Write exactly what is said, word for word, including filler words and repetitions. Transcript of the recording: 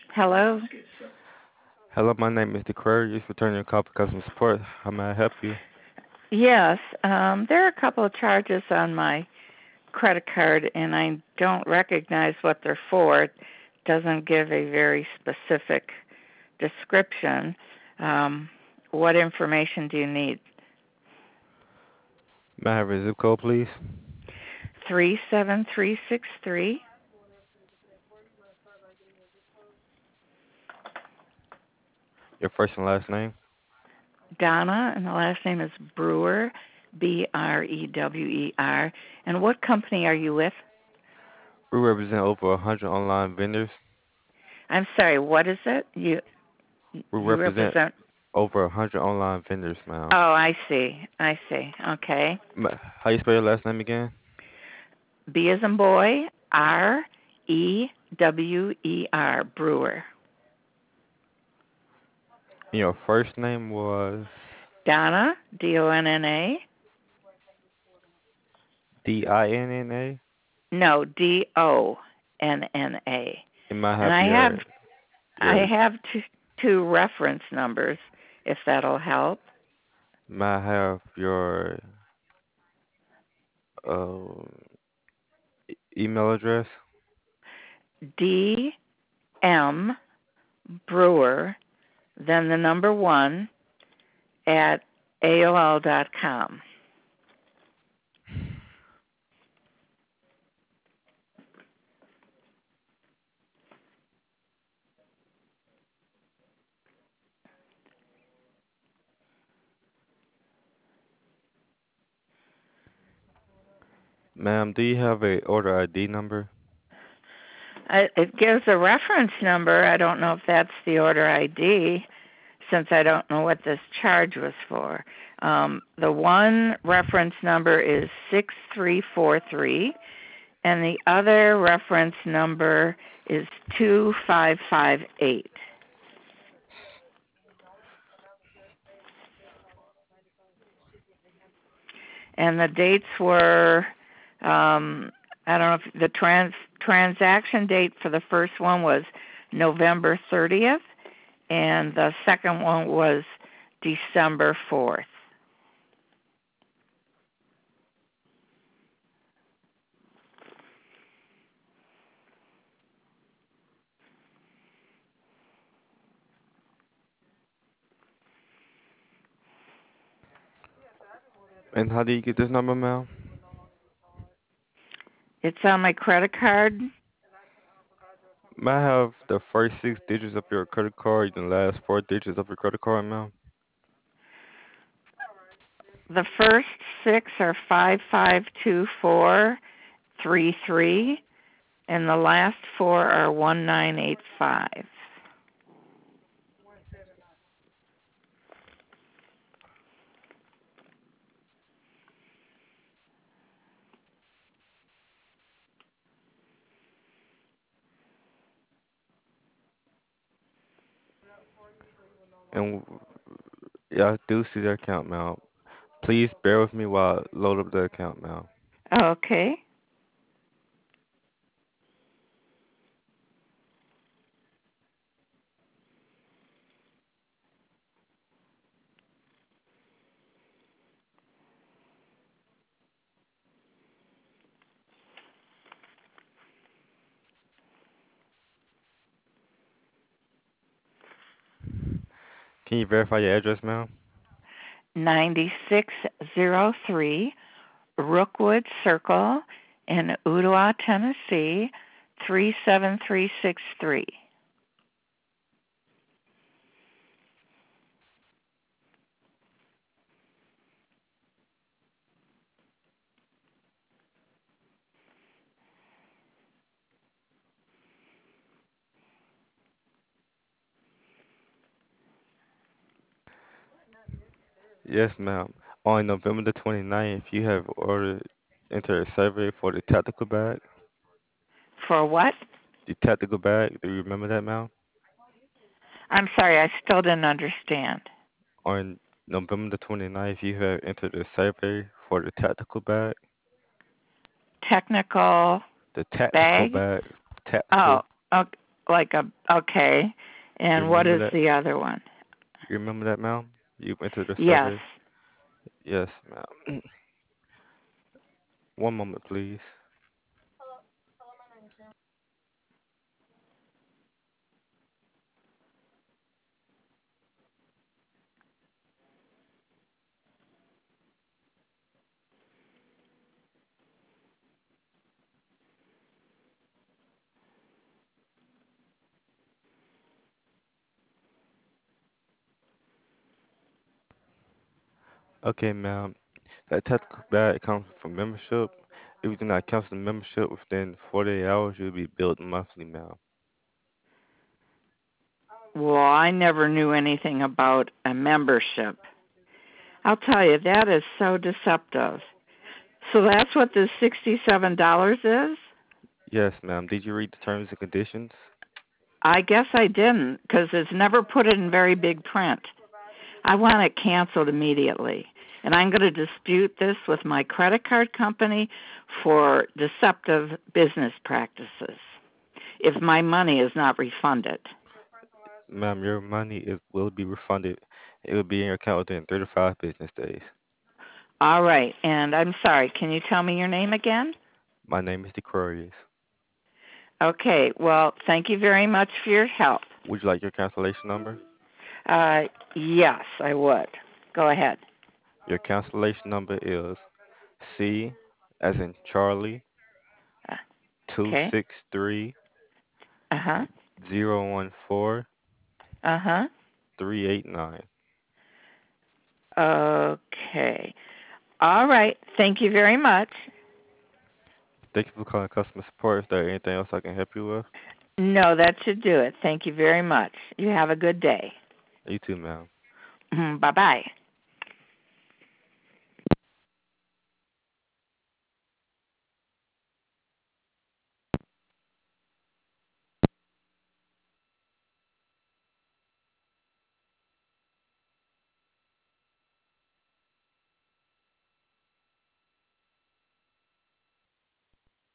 Hello? Hello, my name is Aquarius, returning your call for customer support. How may I help you? Yes, um, there are a couple of charges on my credit card, and I don't recognize what they're for. It doesn't give a very specific description. Um, what information do you need? May I have your zip code, please? three seven three six three. Your first and last name? Donna, and the last name is Brewer, B R E W E R. And what company are you with? We represent over one hundred online vendors. I'm sorry, what is it? You We you represent represent. over one hundred online vendors, ma'am. Oh, I see. I see. Okay. Ma- How you spell your last name again? B as in boy, R E W E R, Brewer. And your first name was Donna, D O N N A. D I N N A? No, D O N N A. And may I And have I have your, I your, have two, two reference numbers, if that'll help. may I have your uh, e- email address? D M Brewer, then the number one at A O L dot com. Ma'am, do you have a order I D number? I, it gives a reference number. I don't know if that's the order I D, since I don't know what this charge was for. Um, the one reference number is six three four three, and the other reference number is two five five eight. And the dates were, um, I don't know if the trans transaction date for the first one was November thirtieth, and the second one was December fourth. And how do you get this number, ma'am? It's on my credit card. May I have the first six digits of your credit card and the last four digits of your credit card, ma'am? The first six are five five two four three three, and the last four are one nine eight five. And yeah, I do see the account, ma'am. Please bear with me while I load up the account, ma'am. Okay. Can you verify your address, ma'am? ninety-six oh three Rookwood Circle in Ottawa, Tennessee, three seven three six three. Yes, ma'am. On November the twenty-ninth, you have ordered, entered a survey for the tactical bag. For what? The tactical bag, do you remember that, ma'am? I'm sorry, I still didn't understand. On November the twenty-ninth, you have entered a survey for the tactical bag. Technical The tactical bag? bag. Oh, Tactical. okay. like a okay. You And what remember is that? the other one? You remember that, ma'am? You entered the Yes. survey? Yes, ma'am. One moment, please. Okay, ma'am. That technical bad comes from membership. If you do not cancel the membership within forty-eight hours, you'll be billed monthly, ma'am. Well, I never knew anything about a membership. I'll tell you, that is so deceptive. So that's what this sixty-seven dollars is? Yes, ma'am. Did you read the terms and conditions? I guess I didn't because it's never put it in very big print. I want it canceled immediately. And I'm going to dispute this with my credit card company for deceptive business practices if my money is not refunded. Ma'am, your money is will be refunded. It will be in your account within thirty-five business days. All right. And I'm sorry, can you tell me your name again? My name is Dequarius. Okay. Well, thank you very much for your help. Would you like your cancellation number? Uh, yes, I would. Go ahead. Your cancellation number is C as in Charlie Uh, two Okay. six three Uh huh. zero one four Uh huh. three eight nine. Okay. All right. Thank you very much. Thank you for calling customer support. Is there anything else I can help you with? No, that should do it. Thank you very much. You have a good day. You too, ma'am. Bye bye.